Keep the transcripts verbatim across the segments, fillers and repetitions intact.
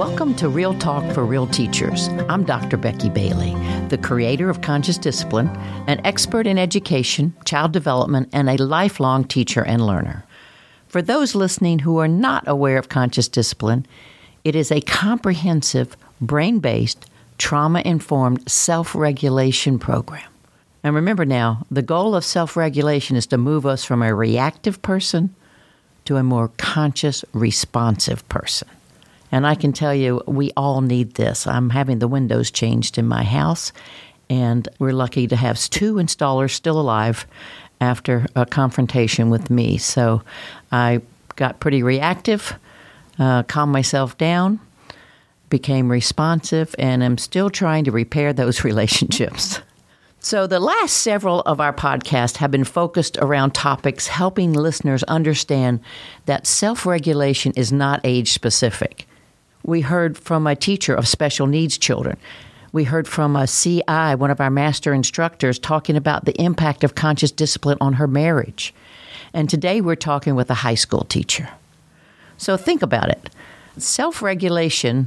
Welcome to Real Talk for Real Teachers. I'm Doctor Becky Bailey, the creator of Conscious Discipline, an expert in education, child development, and a lifelong teacher and learner. For those listening who are not aware of Conscious Discipline, it is a comprehensive, brain-based, trauma-informed self-regulation program. And remember now, the goal of self-regulation is to move us from a reactive person to a more conscious, responsive person. And I can tell you, we all need this. I'm having the windows changed in my house, and we're lucky to have two installers still alive after a confrontation with me. So I got pretty reactive, uh, calmed myself down, became responsive, and I'm still trying to repair those relationships. So the last several of our podcasts have been focused around topics helping listeners understand that self-regulation is not age-specific. We heard from a teacher of special needs children. We heard from a C I, one of our master instructors, talking about the impact of conscious discipline on her marriage. And today we're talking with a high school teacher. So think about it. Self-regulation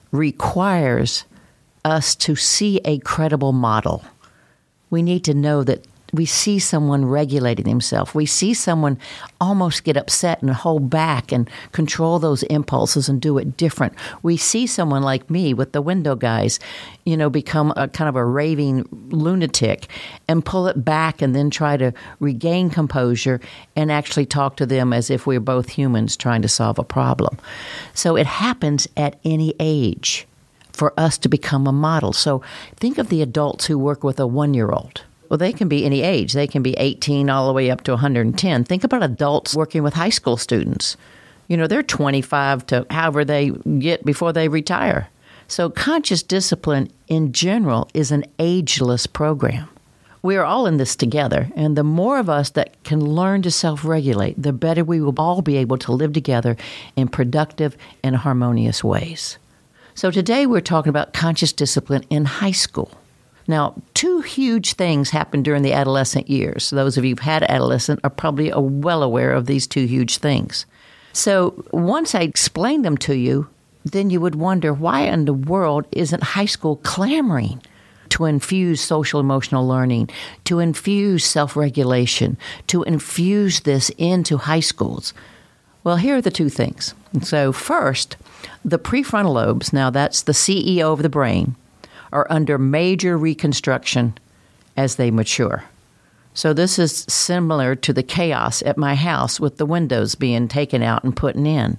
requires us to see a credible model. We need to know that we see someone regulating himself. We see someone almost get upset and hold back and control those impulses and do it different. We see someone like me with the window guys, you know, become a kind of a raving lunatic and pull it back and then try to regain composure and actually talk to them as if we're both humans trying to solve a problem. So it happens at any age for us to become a model. So think of the adults who work with a one-year-old. Well, they can be any age. They can be eighteen all the way up to one hundred ten. Think about adults working with high school students. You know, they're twenty-five to however they get before they retire. So conscious discipline in general is an ageless program. We are all in this together, and the more of us that can learn to self-regulate, the better we will all be able to live together in productive and harmonious ways. So today we're talking about conscious discipline in high school. Now, two huge things happen during the adolescent years. Those of you who've had adolescent are probably well aware of these two huge things. So once I explain them to you, then you would wonder, why in the world isn't high school clamoring to infuse social emotional learning, to infuse self-regulation, to infuse this into high schools? Well, here are the two things. So first, the prefrontal lobes, now that's the C E O of the brain, are under major reconstruction as they mature. So this is similar to the chaos at my house with the windows being taken out and put in.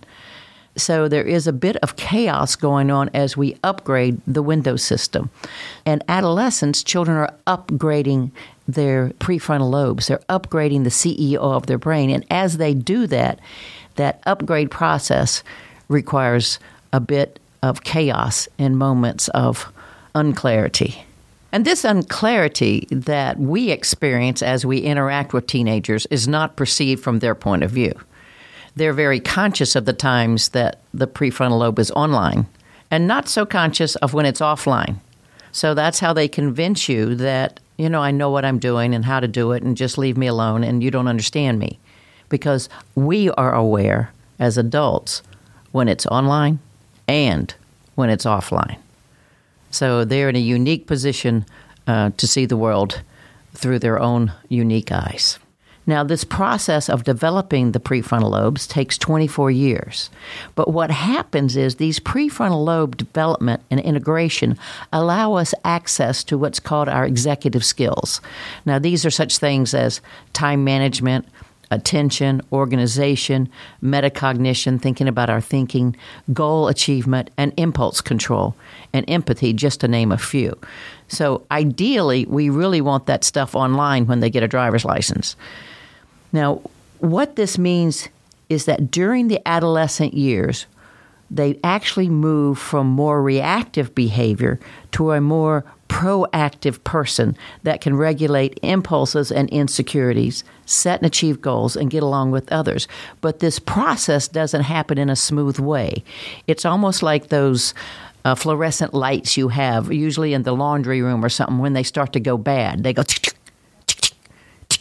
So there is a bit of chaos going on as we upgrade the window system. And adolescents, children are upgrading their prefrontal lobes. They're upgrading the C E O of their brain. And as they do that, that upgrade process requires a bit of chaos in moments of unclarity. And this unclarity that we experience as we interact with teenagers is not perceived from their point of view. They're very conscious of the times that the prefrontal lobe is online and not so conscious of when it's offline. So that's how they convince you that, you know, I know what I'm doing and how to do it and just leave me alone and you don't understand me. Because we are aware as adults when it's online and when it's offline. So they're in a unique position uh, to see the world through their own unique eyes. Now, this process of developing the prefrontal lobes takes twenty-four years. But what happens is these prefrontal lobe development and integration allow us access to what's called our executive skills. Now, these are such things as time management, attention, organization, metacognition, thinking about our thinking, goal achievement, and impulse control, and empathy, just to name a few. So ideally, we really want that stuff online when they get a driver's license. Now, what this means is that during the adolescent years, they actually move from more reactive behavior to a more proactive person that can regulate impulses and insecurities, set and achieve goals, and get along with others. But this process doesn't happen in a smooth way. It's almost like those uh, fluorescent lights you have, usually in the laundry room or something, when they start to go bad. They go,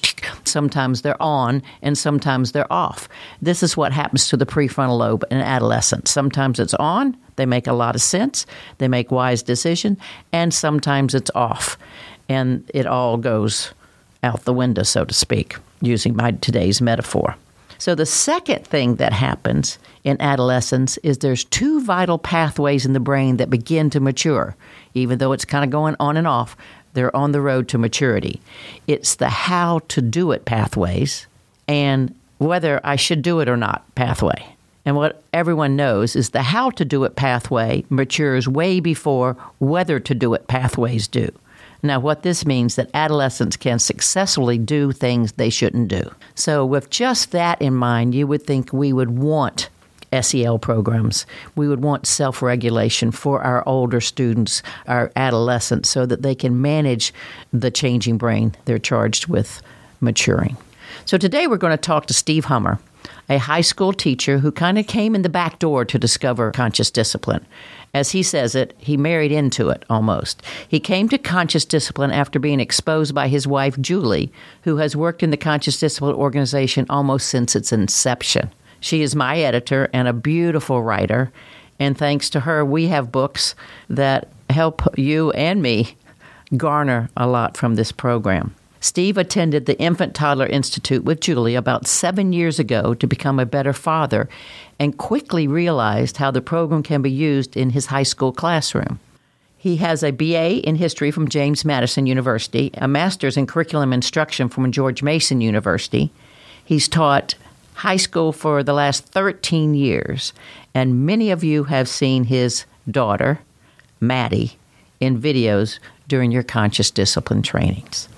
Sometimes they're on and sometimes they're off. This is what happens to the prefrontal lobe in adolescence. Sometimes it's on, they make a lot of sense, they make wise decisions, and sometimes it's off. And it all goes out the window, so to speak, using my today's metaphor. So the second thing that happens in adolescence is there's two vital pathways in the brain that begin to mature. Even though it's kind of going on and off, they're on the road to maturity. It's the how to do it pathways and whether I should do it or not pathway. And what everyone knows is the how to do it pathway matures way before whether to do it pathways do. Now, what this means that adolescents can successfully do things they shouldn't do. So with just that in mind, you would think we would want S E L programs. We would want self-regulation for our older students, our adolescents, so that they can manage the changing brain they're charged with maturing. So today we're going to talk to Steve Hummer, a high school teacher who kind of came in the back door to discover conscious discipline. As he says it, he married into it almost. He came to conscious discipline after being exposed by his wife, Julie, who has worked in the conscious discipline organization almost since its inception. She is my editor and a beautiful writer, and thanks to her, we have books that help you and me garner a lot from this program. Steve attended the Infant Toddler Institute with Julie about seven years ago to become a better father and quickly realized how the program can be used in his high school classroom. He has a B A in history from James Madison University, a master's in curriculum instruction from George Mason University. He's taught high school for the last thirteen years, and many of you have seen his daughter, Maddie, in videos during your conscious discipline trainings.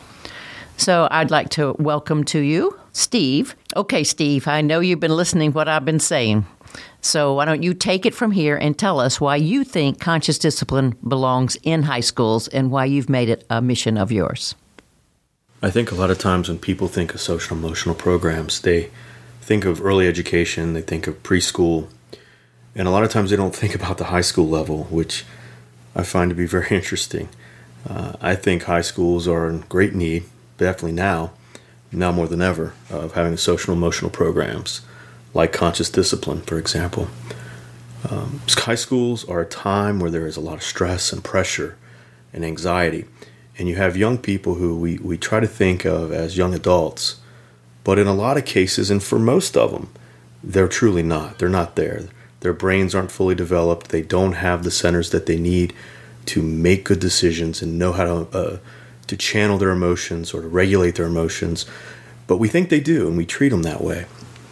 So I'd like to welcome to you, Steve. Okay, Steve, I know you've been listening to what I've been saying. So why don't you take it from here and tell us why you think conscious discipline belongs in high schools and why you've made it a mission of yours. I think a lot of times when people think of social emotional programs, they think of early education, they think of preschool, and a lot of times they don't think about the high school level, which I find to be very interesting. Uh, I think high schools are in great need, definitely now, now more than ever, of having social emotional programs like conscious discipline, for example. Um, high schools are a time where there is a lot of stress and pressure and anxiety, and you have young people who we, we try to think of as young adults, but in a lot of cases, and for most of them, they're truly not. They're not there. Their brains aren't fully developed. They don't have the centers that they need to make good decisions and know how to uh, to channel their emotions or to regulate their emotions. But we think they do, and we treat them that way.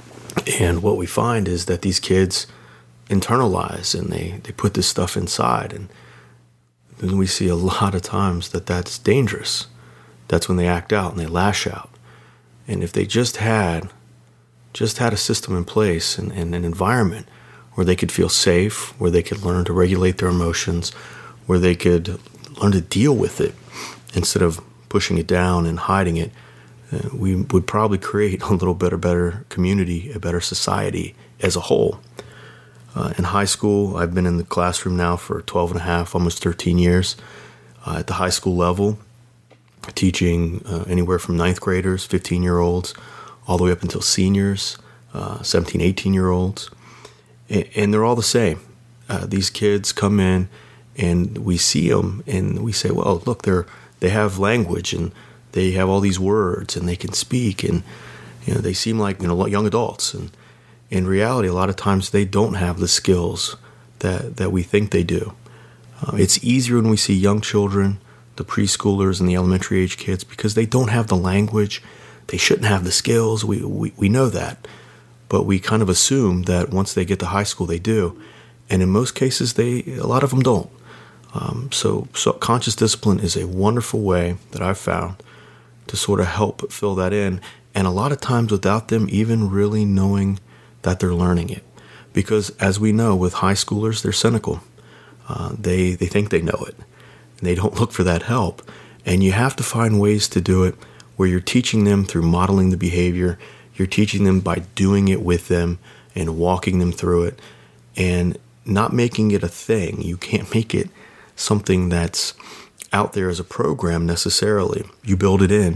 And what we find is that these kids internalize, and they, they put this stuff inside. And then we see a lot of times that that's dangerous. That's when they act out and they lash out. And if they just had just had a system in place and, and an environment where they could feel safe, where they could learn to regulate their emotions, where they could learn to deal with it instead of pushing it down and hiding it, uh, we would probably create a little bit a better community, a better society as a whole. Uh, in high school, I've been in the classroom now for twelve and a half, almost thirteen years. Uh, at the high school level, teaching uh, anywhere from ninth graders, fifteen-year-olds, all the way up until seniors, uh, seventeen, eighteen-year-olds. And, and they're all the same. Uh, these kids come in, and we see them, and we say, well, look, they're they have language, and they have all these words, and they can speak, and you know they seem like you know young adults. And in reality, a lot of times they don't have the skills that, that we think they do. Uh, it's easier when we see young children, the preschoolers and the elementary age kids, because they don't have the language. They shouldn't have the skills. We, we, we know that. But we kind of assume that once they get to high school, they do. And in most cases, they a lot of them don't. Um, so, so conscious discipline is a wonderful way that I've found to sort of help fill that in. And a lot of times without them even really knowing that they're learning it. Because as we know, with high schoolers, they're cynical. Uh, they, they think they know it. And they don't look for that help. And you have to find ways to do it where you're teaching them through modeling the behavior. You're teaching them by doing it with them and walking them through it and not making it a thing. You can't make it something that's out there as a program necessarily. You build it in,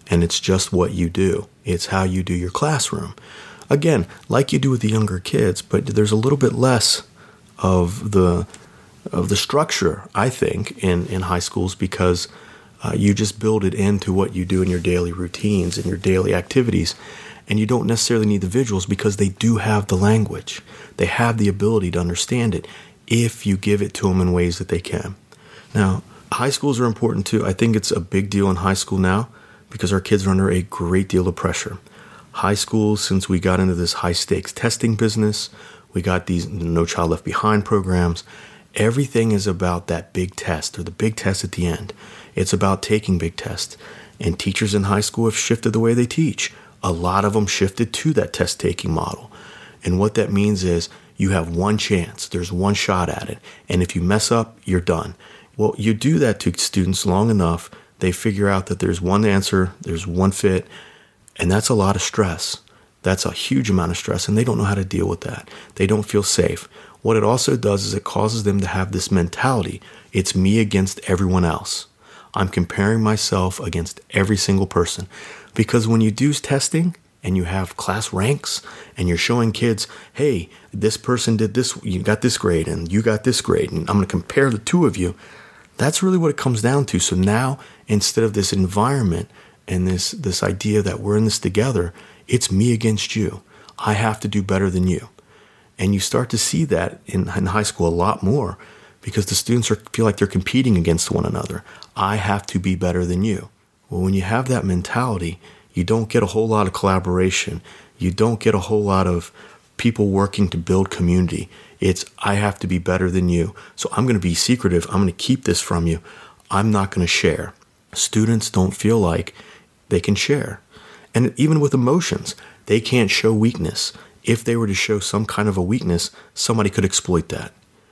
and it's just what you do. It's how you do your classroom. Again, like you do with the younger kids, but there's a little bit less of the of the structure, I think, in, in high schools because uh, you just build it into what you do in your daily routines and your daily activities. And you don't necessarily need the visuals because they do have the language. They have the ability to understand it if you give it to them in ways that they can. Now, high schools are important too. I think it's a big deal in high school now because our kids are under a great deal of pressure. High schools, since we got into this high-stakes testing business, we got these No Child Left Behind programs. Everything is about that big test or the big test at the end. It's about taking big tests. And teachers in high school have shifted the way they teach. A lot of them shifted to that test-taking model. And what that means is you have one chance. There's one shot at it. And if you mess up, you're done. Well, you do that to students long enough, they figure out that there's one answer, there's one fit, and that's a lot of stress. That's a huge amount of stress, and they don't know how to deal with that. They don't feel safe. What it also does is it causes them to have this mentality. It's me against everyone else. I'm comparing myself against every single person. Because when you do testing and you have class ranks and you're showing kids, hey, this person did this, you got this grade and you got this grade, and I'm going to compare the two of you, that's really what it comes down to. So now, instead of this environment and this, this idea that we're in this together, it's me against you. I have to do better than you. And you start to see that in, in high school a lot more because the students are, feel like they're competing against one another. I have to be better than you. Well, when you have that mentality, you don't get a whole lot of collaboration. You don't get a whole lot of people working to build community. It's, I have to be better than you. So I'm going to be secretive. I'm going to keep this from you. I'm not going to share. Students don't feel like they can share. And even with emotions, they can't show weakness. If they were to show some kind of a weakness, somebody could exploit that.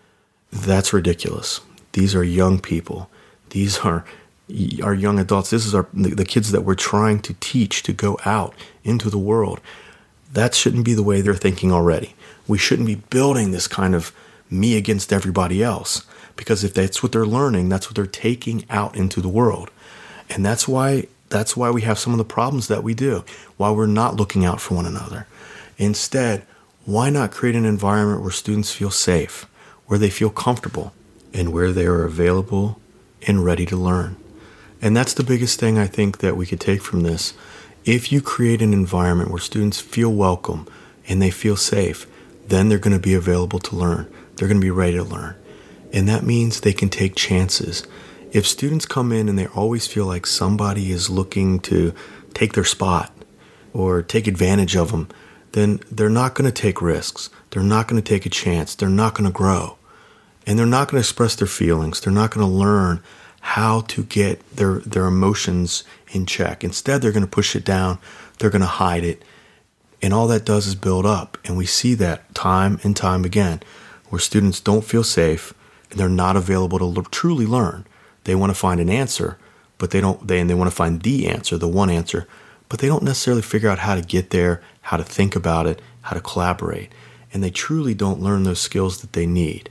That's ridiculous. These are young people. These are our young adults. This is our the kids that we're trying to teach to go out into the world. That shouldn't be the way they're thinking already. We shouldn't be building this kind of me against everybody else, because if that's what they're learning, that's what they're taking out into the world. And that's why that's why we have some of the problems that we do, why we're not looking out for one another. Instead, why not create an environment where students feel safe, where they feel comfortable, and where they are available and ready to learn? And that's the biggest thing I think that we could take from this. If you create an environment where students feel welcome and they feel safe, then they're going to be available to learn. They're going to be ready to learn. And that means they can take chances. If students come in and they always feel like somebody is looking to take their spot or take advantage of them, then they're not going to take risks. They're not going to take a chance. They're not going to grow. And they're not going to express their feelings. They're not going to learn how to get their, their emotions in check. Instead, they're going to push it down. They're going to hide it. And all that does is build up. And we see that time and time again, where students don't feel safe and they're not available to l- truly learn. They want to find an answer, but they don't, they, and they want to find the answer, the one answer, but they don't necessarily figure out how to get there, how to think about it, how to collaborate. And they truly don't learn those skills that they need.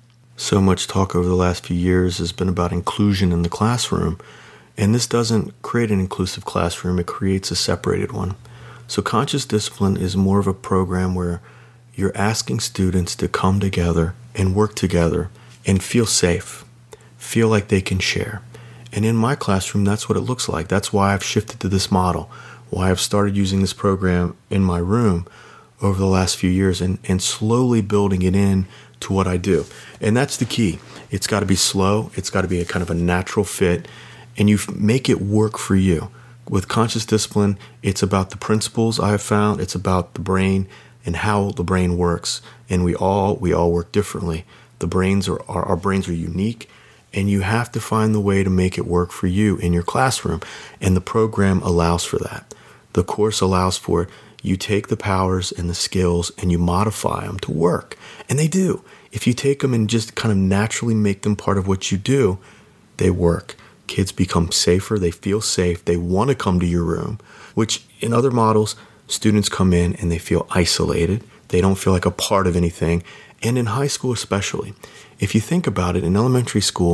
So much talk over the last few years has been about inclusion in the classroom, and this doesn't create an inclusive classroom, it creates a separated one. So Conscious Discipline is more of a program where you're asking students to come together and work together and feel safe, feel like they can share. And in my classroom, that's what it looks like. That's why I've shifted to this model, why I've started using this program in my room over the last few years and, and slowly building it in to what I do. And that's the key. It's got to be slow. It's got to be a kind of a natural fit, and you make it work for you. With Conscious Discipline, it's about the principles I have found. It's about the brain and how the brain works. And we all we all work differently. The brains are our, our brains are unique, and you have to find the way to make it work for you in your classroom. And the program allows for that. The course allows for it. You take the powers and the skills and you modify them to work. And they do. If you take them and just kind of naturally make them part of what you do, they work. Kids become safer. They feel safe. They want to come to your room, which in other models, students come in and they feel isolated. They don't feel like a part of anything. And in high school especially, if you think about it, in elementary school,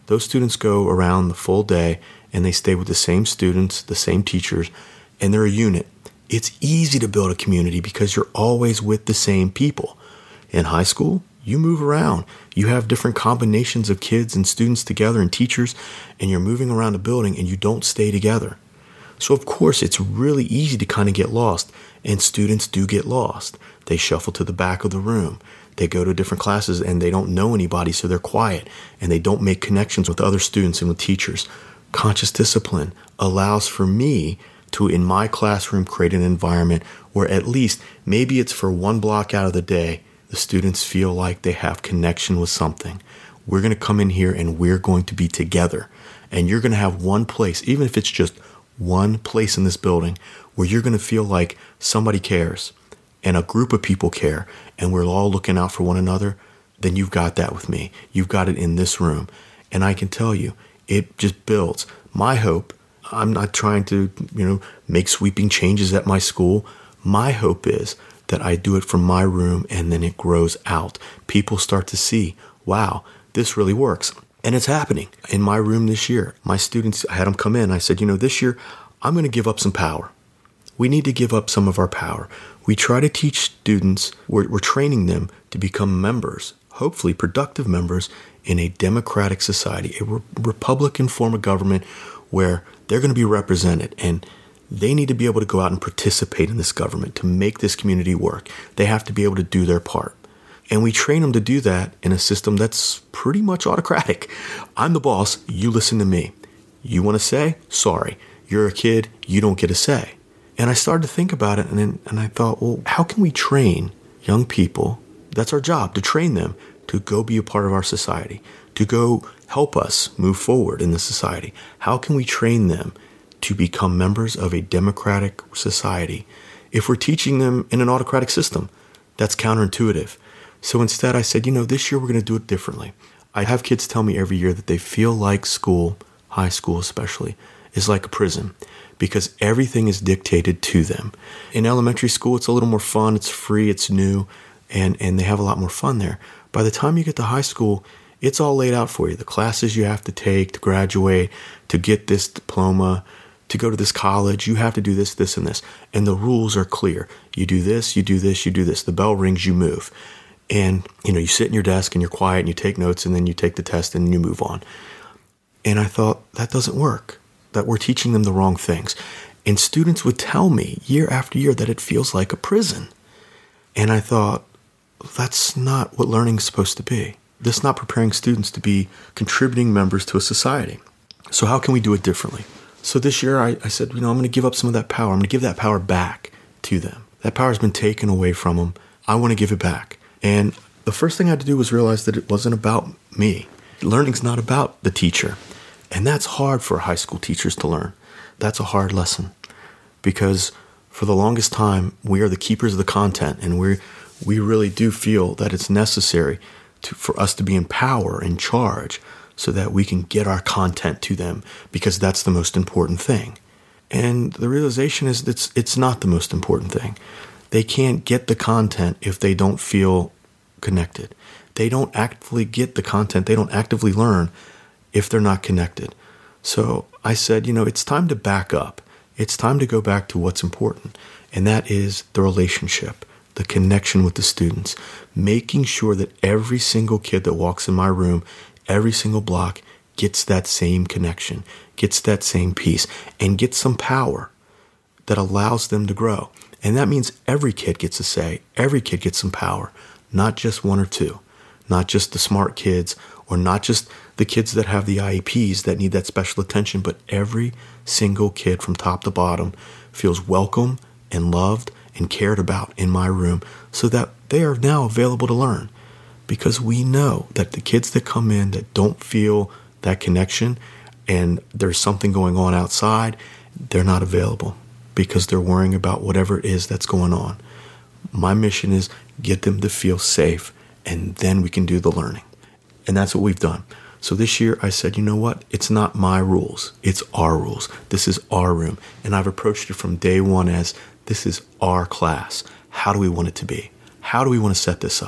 Those students go around the full day and they stay with the same students, the same teachers, and they're a unit. It's easy to build a community because you're always with the same people. In high school, you move around. You have different combinations of kids and students together and teachers, and you're moving around the building and you don't stay together. So of course, it's really easy to kind of get lost, and students do get lost. They shuffle to the back of the room. They go to different classes and they don't know anybody, so they're quiet, and they don't make connections with other students and with teachers. Conscious discipline allows for me to, in my classroom, create an environment where at least maybe it's for one block out of the day, the students feel like they have connection with something. We're going to come in here and we're going to be together. And you're going to have one place, even if it's just one place in this building, where you're going to feel like somebody cares and a group of people care and we're all looking out for one another. Then you've got that with me. You've got it in this room. And I can tell you, it just builds. My hope, I'm not trying to, you know, make sweeping changes at my school. My hope is that I do it from my room and then it grows out. People start to see, wow, this really works. And it's happening in my room this year. My students, I had them come in. I said, you know, this year I'm going to give up some power. We need to give up some of our power. We try to teach students, we're, we're training them to become members, hopefully productive members in a democratic society, a re- Republican form of government where they're going to be represented, and they need to be able to go out and participate in this government to make this community work. They have to be able to do their part. And we train them to do that in a system that's pretty much autocratic. I'm the boss. You listen to me. You want to say? Sorry. You're a kid. You don't get a say. And I started to think about it, and then, and I thought, well, how can we train young people? That's our job, to train them to go be a part of our society, to go help us move forward in the society. How can we train them to become members of a democratic society if we're teaching them in an autocratic system? That's counterintuitive. So instead I said, you know, this year we're going to do it differently. I have kids tell me every year that they feel like school, high school especially, is like a prison because everything is dictated to them. In elementary school, it's a little more fun. It's free. It's new. And, and they have a lot more fun there. By the time you get to high school, it's all laid out for you. The classes you have to take to graduate, to get this diploma, to go to this college, you have to do this, this, and this. And the rules are clear. You do this, you do this, you do this. The bell rings, you move. And, you know, you sit in your desk and you're quiet and you take notes and then you take the test and you move on. And I thought, that doesn't work, that we're teaching them the wrong things. And students would tell me year after year that it feels like a prison. And I thought, that's not what learning is supposed to be. This is not preparing students to be contributing members to a society. So how can we do it differently? So this year I, I said, you know, I'm going to give up some of that power. I'm going to give that power back to them. That power has been taken away from them. I want to give it back. And the first thing I had to do was realize that it wasn't about me. Learning's not about the teacher. And that's hard for high school teachers to learn. That's a hard lesson because for the longest time, we are the keepers of the content, and we we really do feel that it's necessary to, for us to be in power, in charge, so that we can get our content to them because that's the most important thing. And the realization is that it's, it's not the most important thing. They can't get the content if they don't feel connected. They don't actively get the content. They don't actively learn if they're not connected. So I said, you know, it's time to back up. It's time to go back to what's important. And that is the relationship, the connection with the students, making sure that every single kid that walks in my room, every single block gets that same connection, gets that same piece, and gets some power that allows them to grow. And that means every kid gets a say. Every kid gets some power, not just one or two, not just the smart kids or not just the kids that have the I E Ps that need that special attention, but every single kid from top to bottom feels welcome and loved and cared about in my room so that they are now available to learn. Because we know that the kids that come in that don't feel that connection and there's something going on outside, they're not available because they're worrying about whatever it is that's going on. My mission is get them to feel safe, and then we can do the learning. And that's what we've done. So this year I said, you know what? It's not my rules. It's our rules. This is our room. And I've approached it from day one as this is our class. How do we want it to be? How do we want to set this up?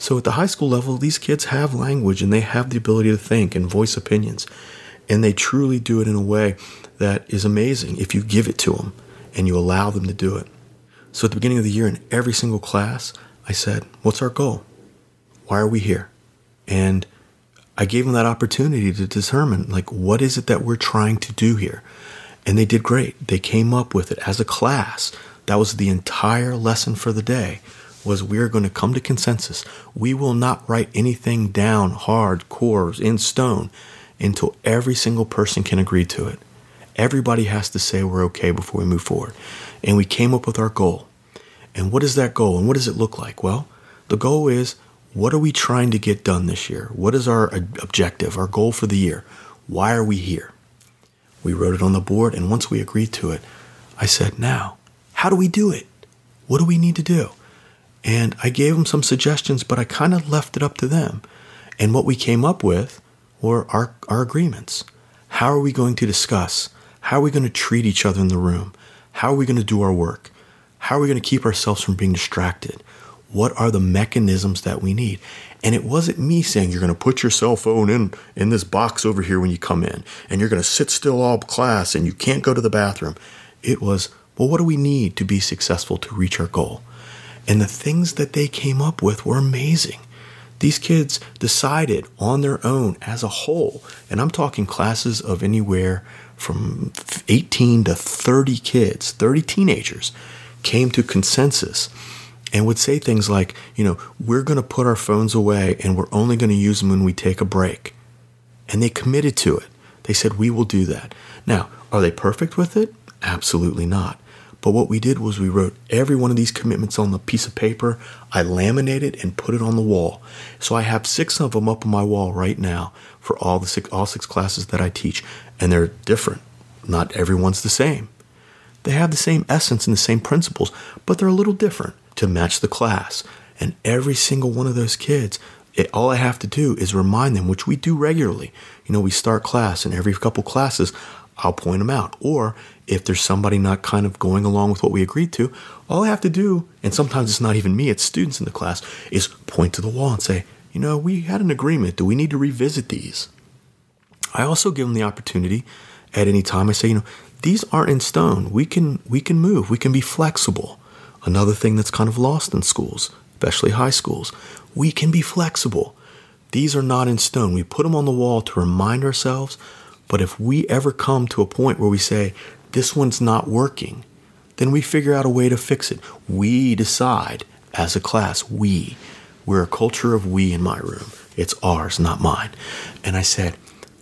So at the high school level, these kids have language and they have the ability to think and voice opinions. And they truly do it in a way that is amazing if you give it to them and you allow them to do it. So at the beginning of the year, in every single class, I said, what's our goal? Why are we here? And I gave them that opportunity to determine, like, what is it that we're trying to do here? And they did great. They came up with it as a class. That was the entire lesson for the day, was we are going to come to consensus. We will not write anything down hardcore in stone until every single person can agree to it. Everybody has to say we're okay before we move forward. And we came up with our goal. And what is that goal? And what does it look like? Well, the goal is, what are we trying to get done this year? What is our objective, our goal for the year? Why are we here? We wrote it on the board, and once we agreed to it, I said, now, how do we do it? What do we need to do? And I gave them some suggestions, but I kind of left it up to them. And what we came up with were our, our agreements. How are we going to discuss? How are we going to treat each other in the room? How are we going to do our work? How are we going to keep ourselves from being distracted? What are the mechanisms that we need? And it wasn't me saying you're going to put your cell phone in, in this box over here when you come in, and you're going to sit still all class and you can't go to the bathroom. It was, well, what do we need to be successful to reach our goal? And the things that they came up with were amazing. These kids decided on their own as a whole, and I'm talking classes of anywhere from eighteen to thirty kids, thirty teenagers, came to consensus and would say things like, you know, we're going to put our phones away and we're only going to use them when we take a break. And they committed to it. They said, we will do that. Now, are they perfect with it? Absolutely not. But what we did was we wrote every one of these commitments on the piece of paper. I laminated and put it on the wall. So I have six of them up on my wall right now for all the six, all six classes that I teach. And they're different. Not everyone's the same. They have the same essence and the same principles, but they're a little different to match the class. And every single one of those kids, it, all I have to do is remind them, which we do regularly. You know, we start class, and every couple classes, I'll point them out. Or if there's somebody not kind of going along with what we agreed to, all I have to do, and sometimes it's not even me, it's students in the class, is point to the wall and say, you know, we had an agreement. Do we need to revisit these? I also give them the opportunity at any time. I say, you know, these aren't in stone. We can we can move. We can be flexible. Another thing that's kind of lost in schools, especially high schools, we can be flexible. These are not in stone. We put them on the wall to remind ourselves. But if we ever come to a point where we say, this one's not working, then we figure out a way to fix it. We decide as a class, we. We're a culture of we in my room. It's ours, not mine. And I said,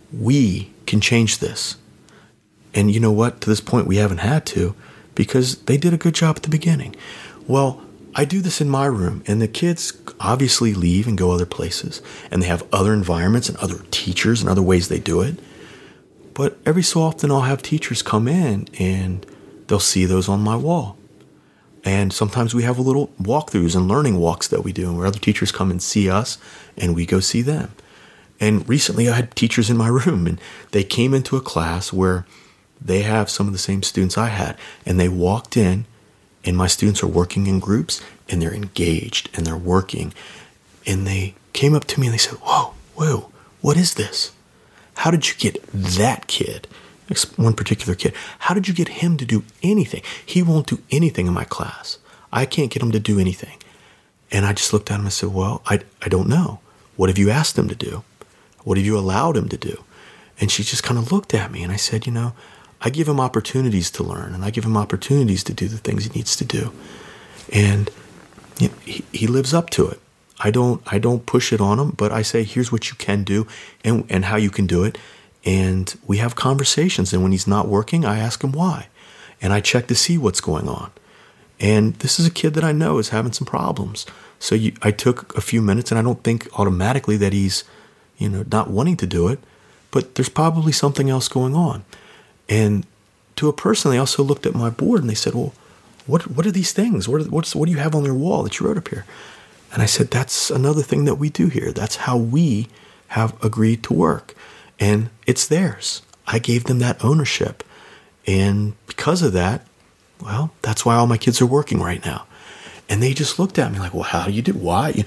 we can change this. And you know what? To this point, we haven't had to, because they did a good job at the beginning. Well, I do this in my room, and the kids obviously leave and go other places, and they have other environments and other teachers and other ways they do it. But every so often I'll have teachers come in and they'll see those on my wall. And sometimes we have a little walkthroughs and learning walks that we do, and where other teachers come and see us and we go see them. And recently I had teachers in my room, and they came into a class where they have some of the same students I had, and they walked in, and my students are working in groups, and they're engaged and they're working. And they came up to me and they said, whoa, whoa, what is this? How did you get that kid, one particular kid, how did you get him to do anything? He won't do anything in my class. I can't get him to do anything. And I just looked at him and said, well, I, I don't know. What have you asked him to do? What have you allowed him to do? And she just kind of looked at me, and I said, you know, I give him opportunities to learn, and I give him opportunities to do the things he needs to do. And you know, he, he lives up to it. I don't I don't push it on him, but I say, here's what you can do and, and how you can do it. And we have conversations. And when he's not working, I ask him why. And I check to see what's going on. And this is a kid that I know is having some problems. So you, I took a few minutes, and I don't think automatically that he's, you know, not wanting to do it, but there's probably something else going on. And to a person, they also looked at my board and they said, well, what what are these things? What, are, what's, what do you have on your wall that you wrote up here? And I said, that's another thing that we do here. That's how we have agreed to work. And it's theirs. I gave them that ownership. And because of that, well, that's why all my kids are working right now. And they just looked at me like, well, how do you do? Why?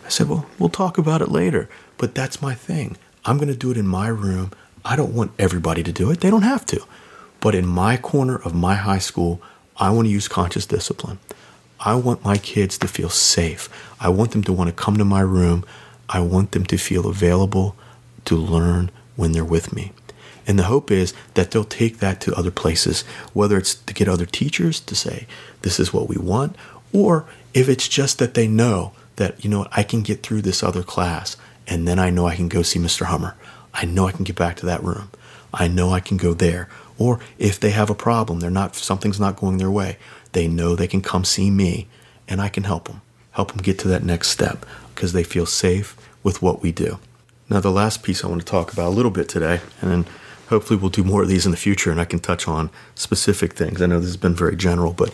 I said, well, we'll talk about it later. But that's my thing. I'm going to do it in my room. I don't want everybody to do it. They don't have to. But in my corner of my high school, I want to use conscious discipline. I want my kids to feel safe. I want them to want to come to my room. I want them to feel available to learn when they're with me. And the hope is that they'll take that to other places, whether it's to get other teachers to say, this is what we want, or if it's just that they know that, you know what, I can get through this other class, and then I know I can go see Mister Hummer. I know I can get back to that room. I know I can go there. Or if they have a problem, they're not, something's not going their way, they know they can come see me, and I can help them, help them get to that next step, because they feel safe with what we do. Now, the last piece I want to talk about a little bit today, and then hopefully we'll do more of these in the future, and I can touch on specific things. I know this has been very general, but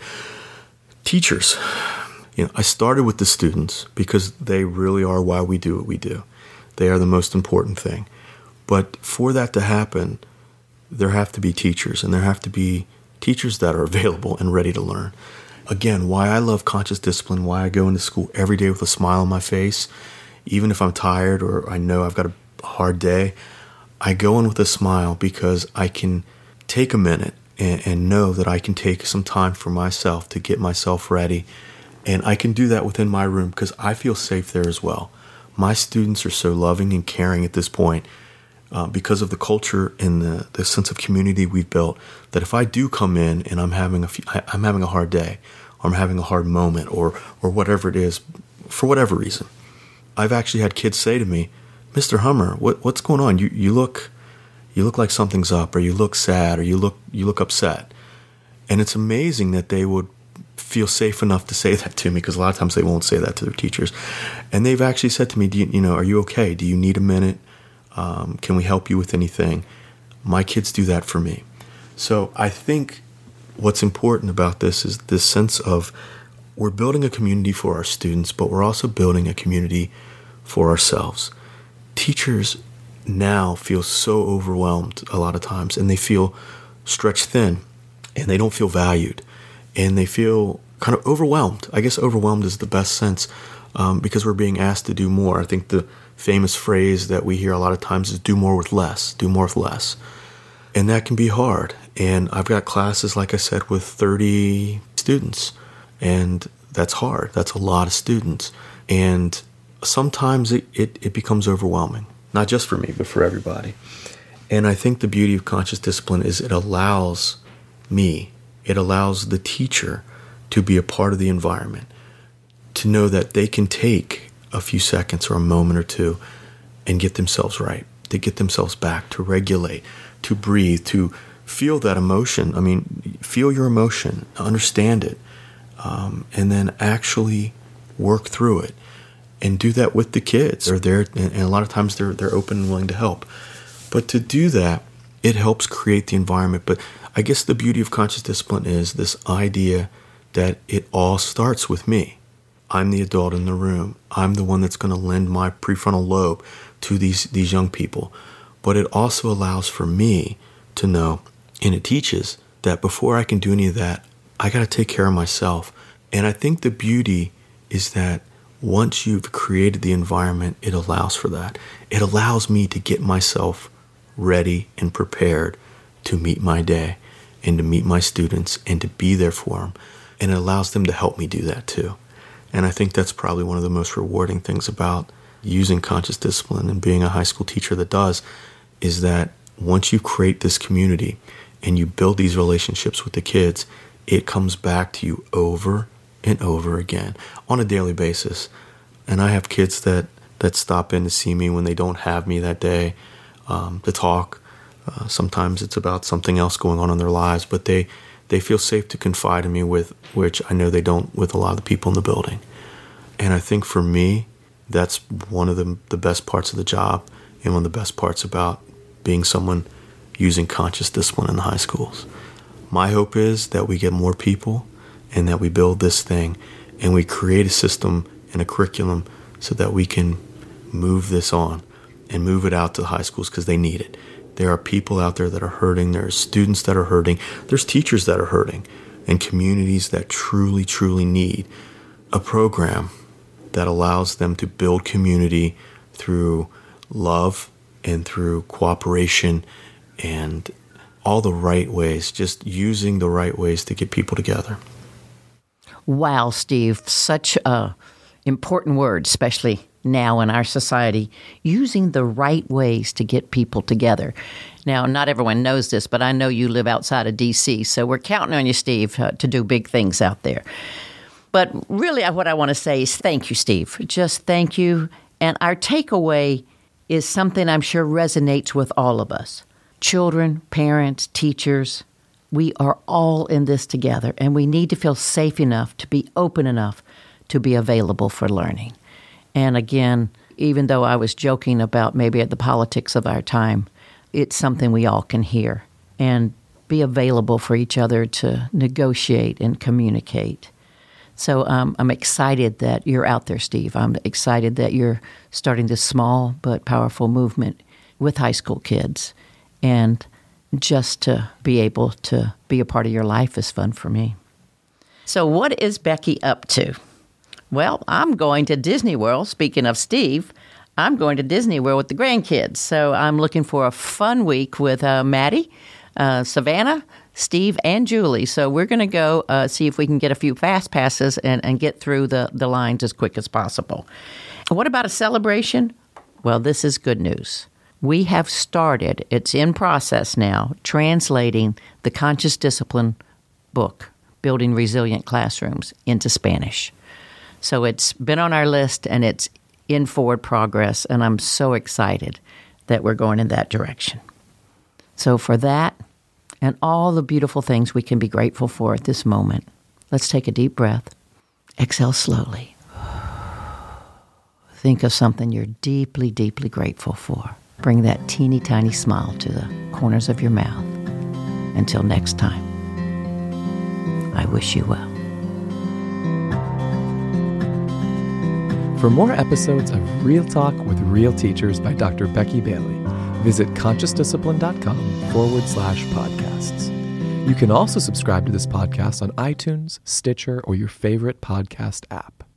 teachers. You know, I started with the students because they really are why we do what we do. They are the most important thing. But for that to happen, there have to be teachers, and there have to be teachers that are available and ready to learn. Again, why I love conscious discipline, why I go into school every day with a smile on my face, even if I'm tired or I know I've got a hard day, I go in with a smile because I can take a minute and, and know that I can take some time for myself to get myself ready. And I can do that within my room because I feel safe there as well. My students are so loving and caring at this point uh, because of the culture and the, the sense of community we've built, that if I do come in and I'm having a few, I, I'm having a hard day, or I'm having a hard moment, or or whatever it is, for whatever reason, I've actually had kids say to me, Mister Hummer, what what's going on? You you look you look like something's up, or you look sad, or you look you look upset. And it's amazing that they would feel safe enough to say that to me, because a lot of times they won't say that to their teachers. And they've actually said to me, Do you, you know, are you okay? Do you need a minute? Um, can we help you with anything? My kids do that for me. So I think what's important about this is this sense of we're building a community for our students, but we're also building a community for ourselves. Teachers now feel so overwhelmed a lot of times, and they feel stretched thin, and they don't feel valued, and they feel kind of overwhelmed. I guess overwhelmed is the best sense um, because we're being asked to do more. I think the famous phrase that we hear a lot of times is do more with less, do more with less. And that can be hard. And I've got classes, like I said, with thirty students, and that's hard. That's a lot of students. And sometimes it, it, it becomes overwhelming, not just for me, but for everybody. And I think the beauty of conscious discipline is it allows me, it allows the teacher to be a part of the environment, to know that they can take a few seconds or a moment or two and get themselves right, to get themselves back, to regulate, to breathe, to feel that emotion. I mean, feel your emotion, understand it, um, and then actually work through it. And do that with the kids. They're there, and a lot of times they're they're open and willing to help. But to do that, it helps create the environment. But I guess the beauty of conscious discipline is this idea that it all starts with me. I'm the adult in the room. I'm the one that's going to lend my prefrontal lobe to these, these young people. But it also allows for me to know, and it teaches, that before I can do any of that, I got to take care of myself. And I think the beauty is that once you've created the environment, it allows for that. It allows me to get myself ready and prepared to meet my day and to meet my students and to be there for them. And it allows them to help me do that too. And I think that's probably one of the most rewarding things about using conscious discipline and being a high school teacher that does, is that once you create this community and you build these relationships with the kids, it comes back to you over and over again on a daily basis. And I have kids that, that stop in to see me when they don't have me that day um, to talk. Uh, sometimes it's about something else going on in their lives, but they, they feel safe to confide in me with, which I know they don't with a lot of the people in the building. And I think for me, that's one of the, the best parts of the job, and one of the best parts about being someone using conscious discipline in the high schools. My hope is that we get more people and that we build this thing and we create a system and a curriculum so that we can move this on and move it out to the high schools, because they need it. There are people out there that are hurting. There are students that are hurting. There's teachers that are hurting, and communities that truly, truly need a program that allows them to build community through love and through cooperation and all the right ways, just using the right ways to get people together. Wow, Steve, such a important word, especially now in our society, using the right ways to get people together. Now, not everyone knows this, but I know you live outside of D C, so we're counting on you, Steve, uh, to do big things out there. But really, what I want to say is thank you, Steve. Just thank you. And our takeaway is something I'm sure resonates with all of us. Children, parents, teachers, we are all in this together, and we need to feel safe enough to be open enough to be available for learning. And again, even though I was joking about maybe the politics of our time, it's something we all can hear and be available for each other to negotiate and communicate. So um, I'm excited that you're out there, Steve. I'm excited that you're starting this small but powerful movement with high school kids. And just to be able to be a part of your life is fun for me. So what is Becky up to? Well, I'm going to Disney World. Speaking of Steve, I'm going to Disney World with the grandkids. So I'm looking for a fun week with uh, Maddie, uh, Savannah, Steve, and Julie. So we're going to go uh, see if we can get a few fast passes and, and get through the, the lines as quick as possible. What about a celebration? Well, this is good news. We have started, it's in process now, translating the Conscious Discipline book, Building Resilient Classrooms, into Spanish. So it's been on our list, and it's in forward progress, and I'm so excited that we're going in that direction. So for that and all the beautiful things we can be grateful for at this moment, let's take a deep breath. Exhale slowly. Think of something you're deeply, deeply grateful for. Bring that teeny tiny smile to the corners of your mouth. Until next time, I wish you well. For more episodes of Real Talk with Real Teachers by Doctor Becky Bailey, visit consciousdiscipline.com forward slash podcasts. You can also subscribe to this podcast on iTunes, Stitcher, or your favorite podcast app.